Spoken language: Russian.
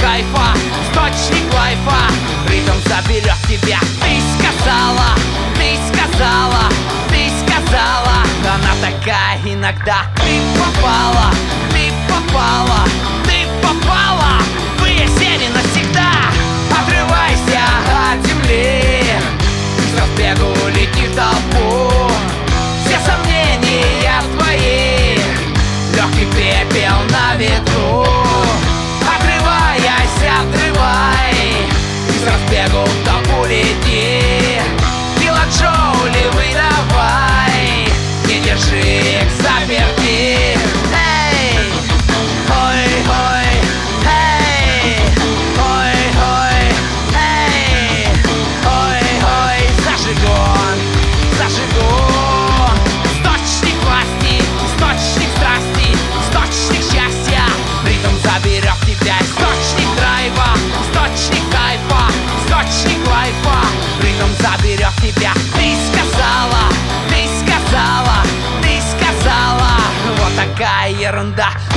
кайфа, источник лайфа. Ритм заберет тебя. Ты сказала, ты сказала, ты сказала. Она такая иногда. Ты попала, ты попала, ты попала в ее сети навсегда. Отрывайся от земли, с разбегу лети в толпу. Все сомнения твои, легкий пепел на ветру. Отрывайся, отрывай, с разбегу в толпу лети. Килоджоули выдавай, не держи их заперти. Эй, ой-ой, эй, ой-ой, эй, ой-ой, зажигон, зажигон. Источник власти, источник страсти, источник счастья. Ритм заберет тебя. Источник драйва, источник кайфа, источник лайфа. Ритм заберет тебя. Ты сказала, ты сказала, ты сказала. Вот такая ерунда.